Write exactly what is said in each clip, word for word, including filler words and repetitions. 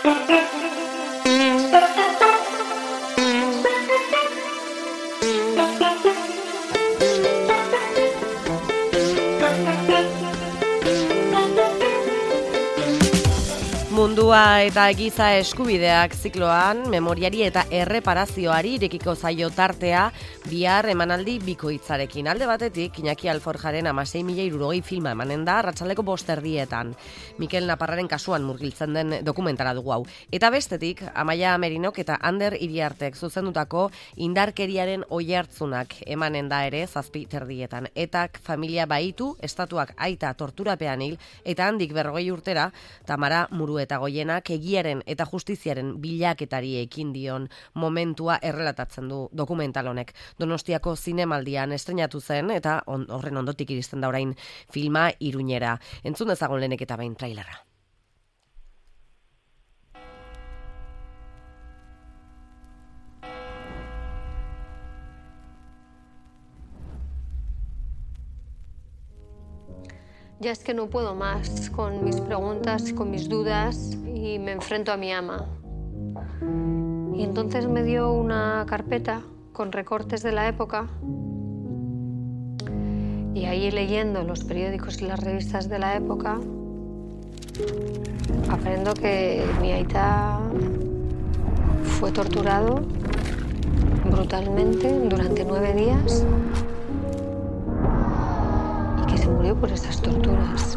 Mundua eta giza eskubideak zikloan, memoriari eta erreparazioari irekiko zaio tartea bihar emanaldi bikoitzarekin. Alde batetik, Iñaki Alforjaren hamasei mila hirurogei filma emanen da arratsaldeko bost erdietan. Mikel Naparraren kasuan murgiltzen den dokumentara dugu hau. Eta bestetik, Amaia Merinok eta Ander Iriartek zuzendutako indarkeriaren oihartzunak emanen da ere zazpi erdietan. Etak familia baitu, estatuak aita torturapean hil, eta handik berrogei urtera, Tamara Murueta Goienak egiaren eta justiziaren bilaketari ekin dion momentua errelatatzen du dokumental honek. Donostiako zinemaldian estreinatu zen eta on, horren ondotik iristen da orain filma Iruñera. Entzun dezagun lehenik eta behin trailerra. Ya es que no puedo más con mis preguntas, con mis dudas y me enfrento a mi ama. Y entonces me dio una carpeta con recortes de la época y ahí leyendo los periódicos y las revistas de la época aprendo que mi aita fue torturado brutalmente durante nueve días y que se murió por esas torturas.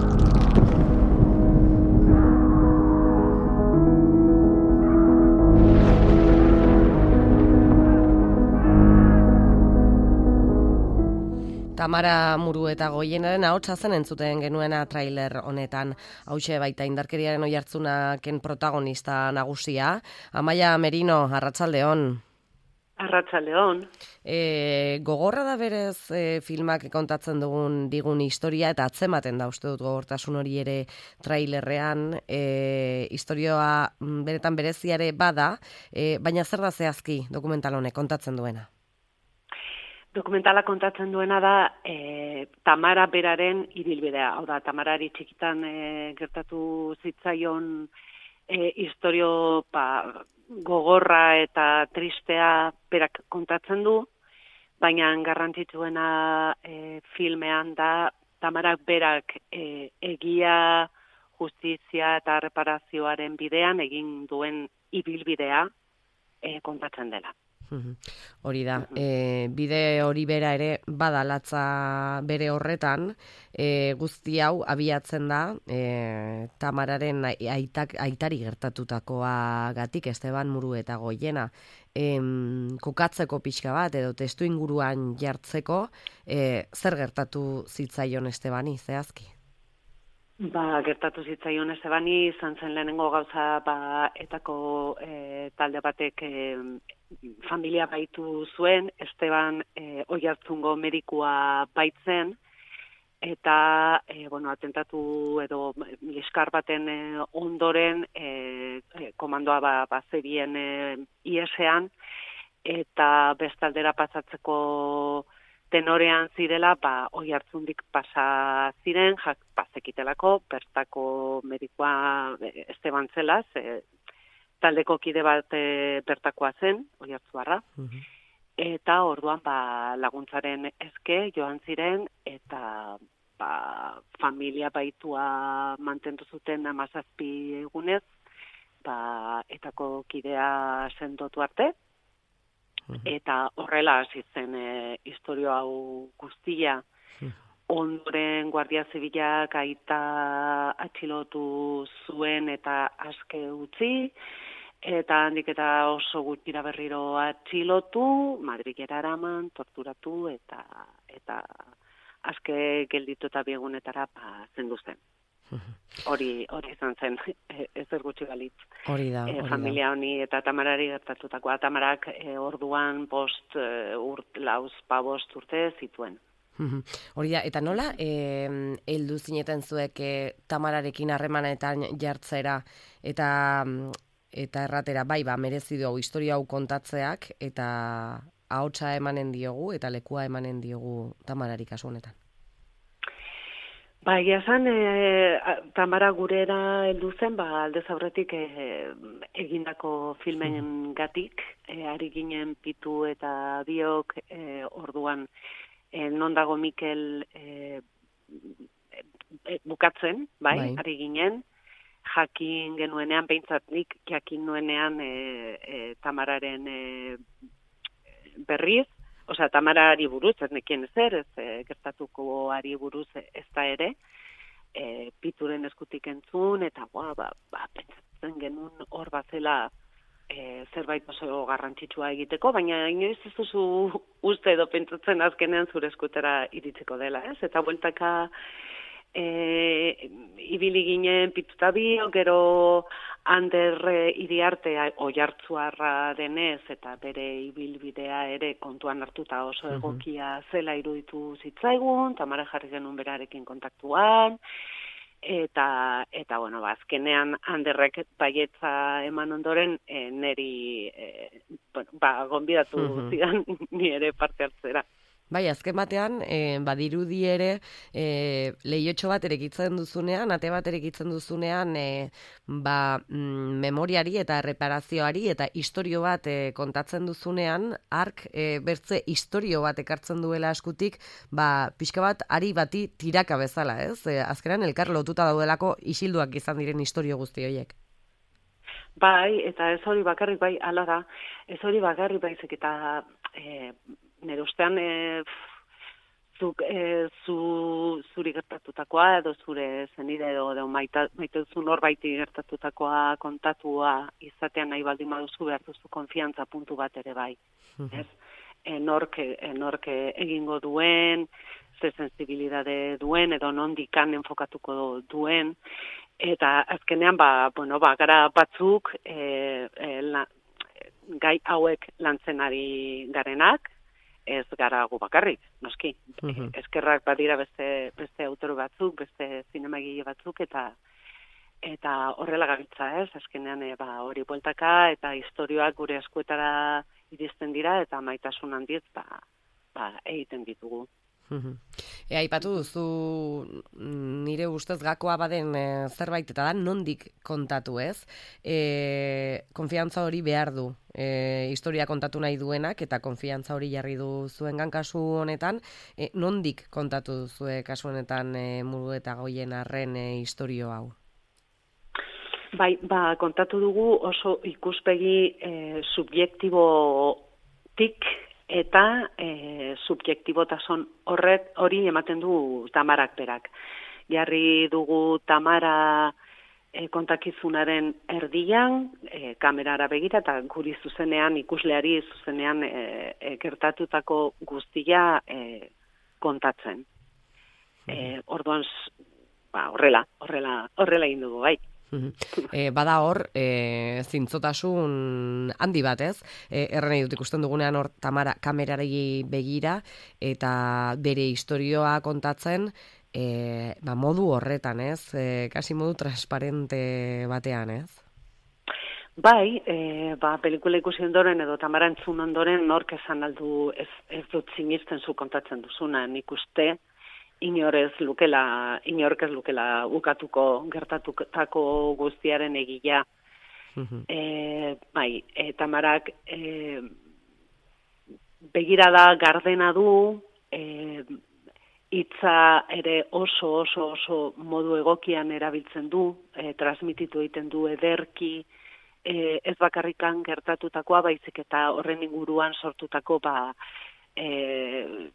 Tamara Murueta Goienaren ahotsa zen entzuten genuena trailer honetan. Hauxe baita indarkeriaren oihartzunaken protagonista nagusia. Amaia Merino, arratsaldeon. Arratsaldeon. E, gogorra da berez e, filmak kontatzen dugun digun historia eta atzematen da uste dut gogortasun hori ere trailerrean. E, historioa beretan bereziare bada, e, baina zer da zehazki dokumental honek kontatzen duena? Dokumentala kontatzen duena da e, Tamara beraren ibilbidea. Hau da, Tamarari txikitan e, gertatu zitzaion e, historio pa, gogorra eta tristea berak kontatzen du, baina garrantzitsuena e, filmean da Tamarak berak e, egia, justizia eta reparazioaren bidean egin duen ibilbidea e, kontatzen dela. Hori da, e, bide hori bera ere badalatza bere horretan, e, guzti hau abiatzen da e, Tamararen aitak, aitari gertatutakoa gatik, Esteban Murueta Goiena, e, kokatzeko pixka bat edo testu inguruan jartzeko, e, zer gertatu zitzaion Estebani, zehazki? Ba, gertatu zitzaion Estebani, izan zen lehenengo gauza ba, etako e, talde batek e, familia baitu zuen, Esteban e, Oiartzungo medikua baitzen, eta e, bueno, atentatu edo liskar baten e, ondoren e, e, komandoa ba, ba zerien e, iesean, eta bestaldera pasatzeko tenorean zirela, ba, Oiartzundik pasa ziren, jak bazekitelako, bertako medikua Esteban zela, ze, taldeko kide bat e, bertakoa zen, Oiartzuarra, uh-huh. Eta orduan ba, laguntzaren eske joan ziren, eta ba, familia baitua mantendu zuten hamazazpi egunez, ba, etako kidea sendotu arte, uh-huh. Eta horrela hasi zen e, historio hau guztia, uh-huh. Ondoren Guardia Zibilak aita atxilotu zuen eta aske utzi, eta handik eta oso gutxira berriro atxilotu, Madrilera eraman, torturatu, eta eta aske gelditu eta biegunetara ba, zendu zen. Hori hori izan zen, ezer gutxi balitz. Hori da, e, hori familia da. honi eta Tamarari gertatutakoa. Tamarak e, orduan bost e, urt, lauz pa bost urte zituen. Hori da, eta nola eh, heldu zineten zuek eh, Tamararekin harremanetan jartzera eta eta erratera, bai, ba, merezi dugu historia hau kontatzeak eta ahotsa emanen diogu eta lekua emanen diogu Tamarari kasu honetan? Ba, egia esan, e, Tamara gurera heldu zen, ba, aldez aurretik e, egindako filmen gatik, e, ari ginen Pitu eta biok, e, orduan, e, non dago Mikel e, e, bukatzen, bai, bai, ari ginen, jakin genuenean, behintzat nik jakin nuenean e, e, Tamararen e, berriz, osea, Tamarari buruz, ez nekien ezer, ez e, gertatuko ari buruz ez da ere, e, Pituren eskutik entzun, eta ba, ba, ba, pentsatzen genuen hor bazela e, zerbait oso garrantzitsua egiteko, baina inoiz ez duzu uste edo pentsatzen azkenean zure eskutera iritzeko dela, ez? Eta bueltaka e, ibili ginen Pituta bio, gero Ander e, Iriarte oihartzuarra denez eta bere ibilbidea ere kontuan hartuta oso egokia zela iruditu zitzaigun, Tamara jarri genuen berarekin kontaktuan, eta, eta bueno, ba, azkenean Anderrek baietza eman ondoren e, neri e, bueno, ba, gonbidatu uh-huh. zidan ni ere parte hartzera. Bai, azken batean, e, badirudi ere, e, lehiotxo bat erekitzen duzunean, ate bat erekitzen duzunean, e, ba, mm, memoriari eta erreparazioari eta istorio bat e, kontatzen duzunean, ark e, bertze istorio bat ekartzen duela eskutik, ba, pixka bat ari bati tiraka bezala, ez? E, azkenan elkar lotuta daudelako isilduak izan diren istorio guzti horiek. Bai, eta ez hori bakarrik bai, ala da, ez hori bakarrik baizik eta e, nire ustean e, zuk, e, zu, zuri gertatutakoa edo zure zenide edo, edo maite duzu norbaiti gertatutakoa kontatua izatean nahi baldin baduzu behar duzu konfiantza puntu bat ere bai. Uh-huh. Ez? E, nork, e, nork egingo duen, ze sensibilidade duen edo nondikan enfokatuko duen, eta azkenean ba, bueno, ba, gara batzuk e, e, la, gai hauek lantzen ari garenak, ez gara gu bakarrik, noski. Uh-huh. Eskerrak badira beste, beste autore batzuk, beste zinemagile batzuk, eta eta horrela gabiltza, ez? Azkenean e, ba, hori bueltaka eta istorioak gure eskuetara iristen dira, eta maitasun handiz ba, ba, egiten ditugu. Uh-huh. E, aipatu duzu nire ustez gakoa baden e, zerbait eta da nondik kontatu, ez? E, konfiantza hori behar du. E, historia kontatu nahi duenak eta konfiantza hori jarri du zuengan kasu honetan, e, nondik kontatu duzue kasu honetan e, Muru eta Goien arren e, istorio hau? Bai, ba, kontatu dugu oso ikuspegi e, subjektibotik eta e, subjektibotasun horret hori ematen du Tamarak berak. Jarri dugu Tamara e, kontakizunaren erdian, e, kamerara begira, eta guri zuzenean, ikusleari zuzenean e, e, gertatutako guztia e, kontatzen. E, orduan, ba, horrela, horrela, horrela egin dugu, bai. E, bada hor, e, zintzotasun handi bat, ez? E, erren dut ikusten dugunean hor Tamara kamerari begira eta bere istorioa kontatzen e, ba, modu horretan, ez? E, kasi modu transparente batean, ez? Bai, e, ba, pelikula ikusi ondoren edo Tamara entzun ondoren nork esan aldu ez, ez dut sinisten zu kontatzen duzuna, nik uste inorez lukela, inork ez lukela ukatuko gertatutako guztiaren egila. Uh-huh. E, bai, e, Tamarak e, begirada gardena du, e, hitza ere oso oso oso modu egokian erabiltzen du, e, transmititu egiten du ederki, e, ez bakarrikan gertatutakoa, baizik eta horren inguruan sortutako ba, e,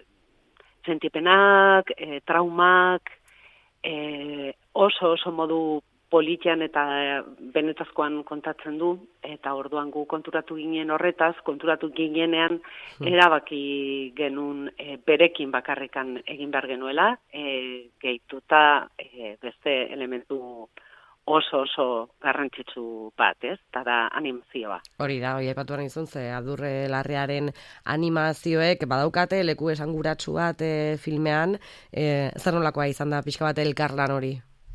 sentipenak, e, traumak, e, oso oso modu politian eta benetazkoan kontatzen du, eta orduan gu konturatu ginen horretaz, konturatu ginenean erabaki genuen e, berekin bakarrikan egin behar genuela, e, gehituta e, beste elementu oso oso garrantzitsu bat, ez? Eta da animazioa. Hori da, hori aipatu nahi zuen, ze Adurre Larrearen animazioek badaukate leku esanguratsu bat e, filmean, e, zer nolakoa izan da pixka bat elkarlan hori?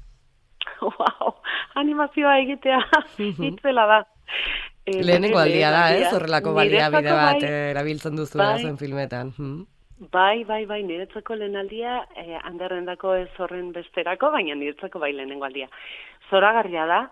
Wow, animazioa egitea hitzela da. E, Lehenengo aldia da, ez? Horrelako baliabide bat bai, erabiltzen duzu bai, zen filmetan. Hmm? Bai, bai, bai, niretzako lehenaldia, eh, handerrendako ez horren besterako, baina niretzako bai lehenengo aldia. Zoragarria da,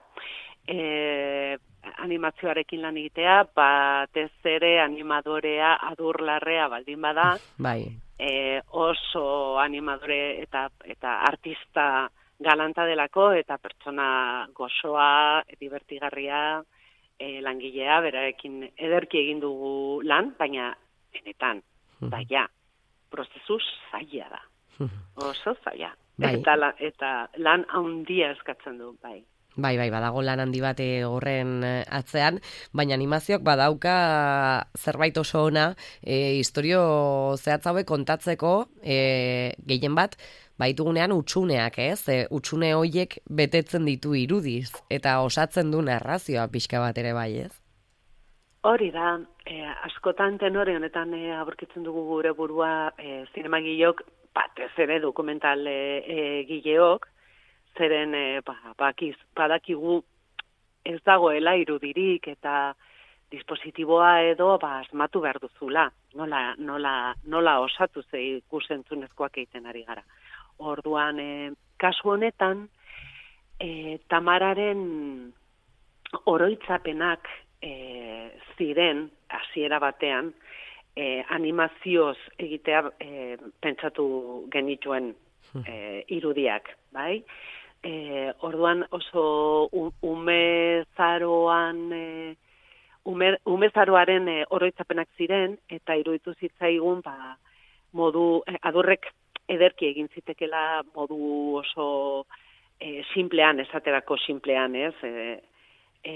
eh, animazioarekin lan egitea, batez ere animadorea adurlarrea baldin bada, bai. eh, oso animadore eta, eta artista galanta delako, eta pertsona gozoa, divertigarria, eh, langilea, berarekin ederki egin dugu lan, baina benetan, da ja, prozesu zaila da. Oso zaila. Bai. Eta, la, eta lan handia eskatzen du, bai. Bai, bai, badago lan handi bate horren atzean, baina animazioak badauka zerbait oso ona, e, historio zehatz hauek kontatzeko, e, gehien bat, baitugunean utxuneak, ez? E, utxune hoiek betetzen ditu irudiz, eta osatzen du narrazioa pixka bat ere bai, ez? Hori da, e, askotan tenore honetan e, aurkitzen dugu gure burua e, zinemagilok, batez ere dokumental e, e, gileok, zeren e, ba, bakiz, badakigu ez dagoela irudirik eta dispositiboa edo ba, asmatu behar duzula, nola, nola, nola osatu ze ikusentzunezkoak egiten ari gara. Orduan, e, kasu honetan, e, Tamararen oroitzapenak e, ziren, hasiera batean, e, animazioz egitea e, pentsatu genituen e, irudiak, bai? E, orduan oso umezaroan e, ume, umezaroaren e, oroitzapenak ziren eta iruditu zitzaigun ba, modu e, adurrek ederki egin zitekela modu oso e, simplean, esaterako simplean, ez? E, e,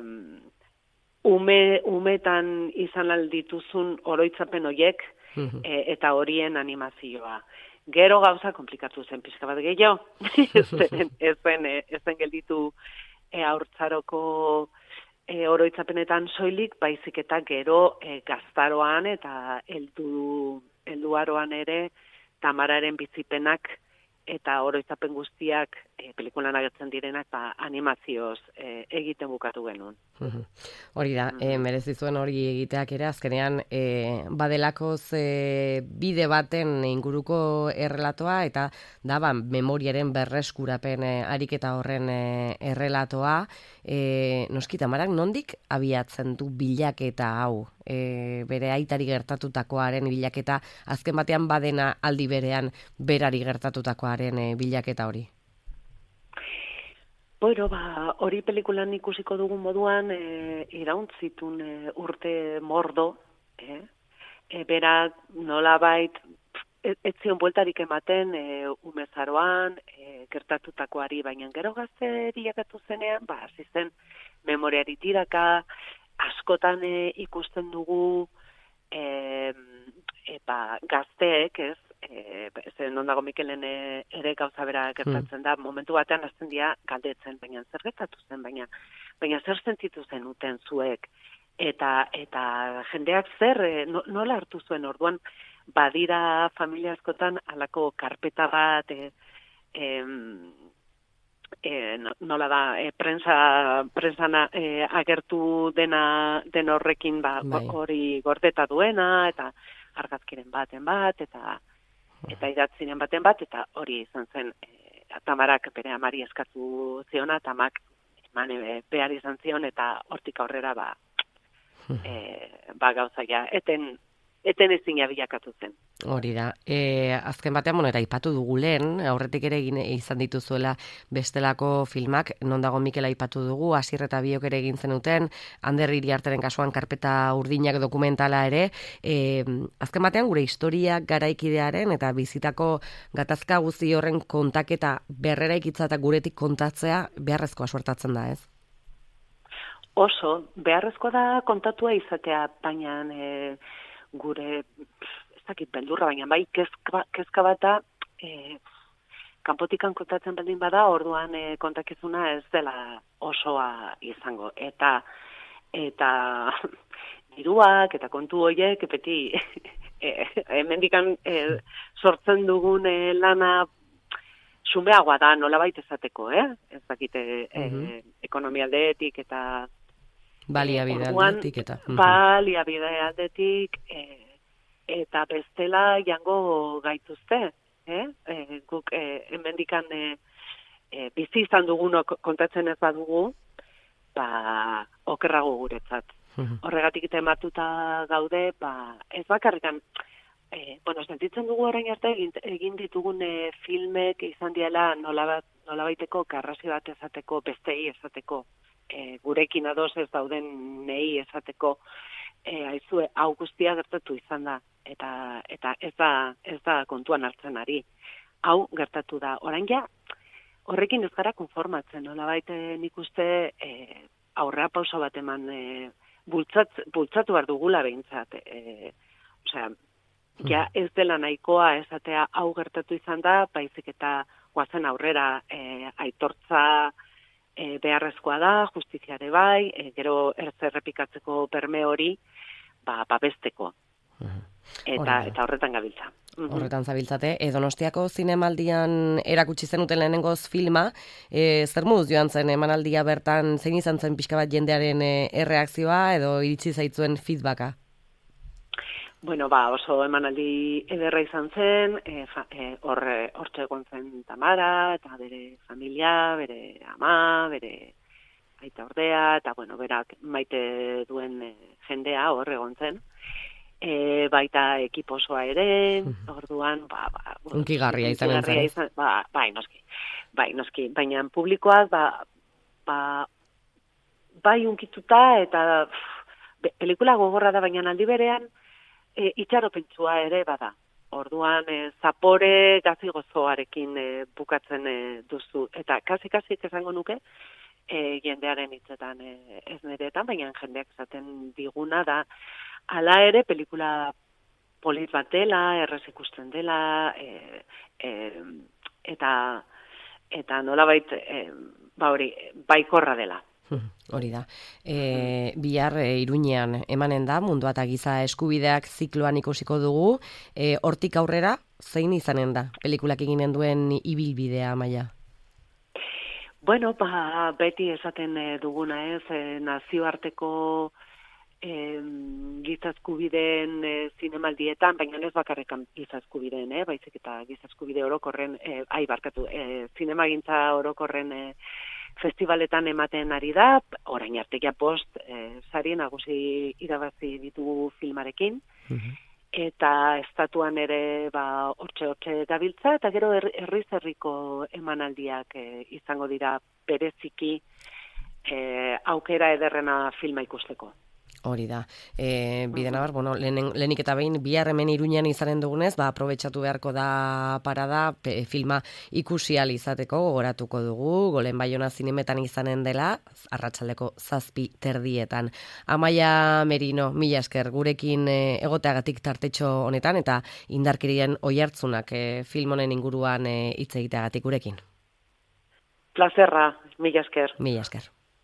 ume, umetan izan aldituzun oroitzapen horiek e, eta horien animazioa. Gero gauza komplikatu zen pixka bat gehiago, ez zen, ez zen, ez zen gelditu e, haurtzaroko e, oroitzapenetan soilik, baizik eta gero e, gaztaroan eta heldu helduaroan ere Tamararen bizipenak eta oroitzapen guztiak e, pelikulan agertzen direnak ba, animazioz e, egiten bukatu genuen. Hori da, e, merezi zuen hori egiteak ere, azkenean e, badelakoz e, bide baten inguruko errelatoa, eta da, ba, memoriaren berreskurapen e, ariketa horren e, errelatoa, e, noski Tamarak nondik abiatzen du bilaketa hau, e, bere aitari gertatutakoaren bilaketa, azken batean badena aldi berean berari gertatutakoaren e, bilaketa hori? Bueno, ba, hori pelikulan ikusiko dugun moduan e, irauntzitun e, urte mordo, e, e, berak nolabait ez zion bueltarik ematen e, umezaroan e, gertatutakoari, baina gero gazteriakatu zenean, ba, hasi zen memoriari tiraka, askotan e, ikusten dugu e, e, ba, gazteek, ez, E, zer non dago Mikelen e, ere gauza bera gertatzen da, momentu batean hasten dira galdetzen, baina zer gertatu zen, baina, baina zer sentitu zen uten zuek, eta, eta jendeak zer, e, nola hartu zuen orduan, badira familia askotan alako karpeta bat, e, e, e, nola da, e, prensa, prensana e, agertu dena den horrekin ba, hori gordeta duena, eta argazkiren baten bat, eta eta idatzinen baten bat, eta hori izan zen e, Tamarak bere amari eskatu ziona, Tamak eman behar izan zion, eta hortik aurrera ba, e, ba gauzaia, eten, eten ezina bilakatu zen. Hori da. E, azken batean, bueno, eta aipatu dugu lehen, aurretik ere egin izan dituzuela bestelako filmak, non dago Mikel aipatu dugu, Asier eta biok ere egin zenuten, Ander Iriarteren kasuan karpeta urdinak dokumentala ere, e, azken batean gure historiak garaikidearen eta bizitako gatazka guzti horren kontaketa berrera ikitza eta guretik kontatzea beharrezkoa suertatzen da, ez? Oso, beharrezkoa da kontatua izatea, baina e, gure dakit beldurra, baina bai kezka, kezka bata e, kanpotikan kontatzen baldin bada, orduan e, kontakizuna ez dela osoa izango. Eta eta diruak eta kontu horiek beti e, hemendikan e, sortzen dugun e, lana xumeagoa da nolabait esateko, eh? Ez dakite e, uh-huh. ekonomia aldetik eta baliabide aldetik eta baliabide aldetik e, eta bestela jango gaituzte, eh? E, guk e, hemendikan e, e, bizi izan dugunok kontatzen ez badugu, ba, okerrago guretzat. Horregatik tematuta gaude, ba, ez bakarrikan, e, bueno, sentitzen dugu orain arte egin, egin ditugun e, filmek izan diela nolabat, nolabaiteko karrasi bat esateko, bestei esateko, e, gurekin ados ez dauden nei esateko, e, aizue, hau guztia gertatu izan da, eta, eta ez da, ez da kontuan hartzen ari. Hau gertatu da. Orain ja, horrekin ez gara konformatzen, nolabait nik uste e, aurrea pausa bat eman e, bultzat, bultzatu behar dugula behintzat. E, osea, ja ez dela nahikoa esatea hau gertatu izan da, baizik eta guazen aurrera e, aitortza e, beharrezkoa da, justiziare bai, e, gero errepikatzeko berme hori, ba, babesteko. Eta, eta horretan gabiltza. Horretan zabiltzate, e, Donostiako zinemaldian erakutsi zenuten lehenengoz filma, e, zer moduz joan zen emanaldia bertan, zein izan zen pixka bat jendearen e, erreakzioa edo iritsi zaitzuen feedbacka? Bueno, ba, oso emanaldi ederra izan zen, e, fa, e, horre, hortxe egon zen Tamara, eta bere familia, bere ama, bere aita ordea, eta bueno, berak maite duen e, jendea hor egon zen. E, baita ekipo osoa ere, orduan, ba, ba, unkigarria izan zen. Izan, ba, bai, noski, bai, noski, baina publikoak, ba, ba, bai unkituta, eta pff, pelikula gogorra da, baina aldi berean, e, itxaropentsua ere bada. Orduan, e, zapore gazi gozoarekin e, bukatzen e, duzu, eta kasi-kasi esango nuke, e, jendearen hitzetan e, ez niretan, baina jendeak esaten diguna da, hala ere, pelikula polit bat dela, errez ikusten dela, e, e, eta, eta nolabait, e, ba hori, baikorra dela. Hori da. E, bihar e, Iruñean emanen da, Mundua eta Giza Eskubideak zikloan ikusiko dugu. E, hortik aurrera, zein izanen da pelikulak eginen duen ibilbidea, Amaia? Bueno, ba, beti esaten duguna ez, e, nazioarteko E, giza eskubideen e, zinemaldietan, baina ez bakarrekan giza eskubideen, eh? Baizik eta giza eskubide orokorren, e, ai barkatu, e, zinemagintza orokorren e, festivaletan ematen ari da, orain arte ja post, e, sari nagusi irabazi ditugu filmarekin, uh-huh. Eta estatuan ere ba hortxe-hortxe gabiltza, eta gero herriz herriko emanaldiak e, izango dira bereziki e, aukera ederrena filma ikusteko. Hori da. E, Bidenabar, bueno, lehen, lehenik eta behin, bihar hemen Iruñean izanen dugunez, ba, aprobetxatu beharko da parada, pe, filma ikusi ahal izateko, gogoratuko dugu, Golen Baiona zinemetan izanen dela, arratsaldeko zazpi terdietan. Amaia Merino, mila esker, gurekin e, egoteagatik tartetxo honetan, eta indarkirien oihartzunak e, film honen inguruan hitz e, egiteagatik gurekin. Plazerra, mila esker. Mila esker.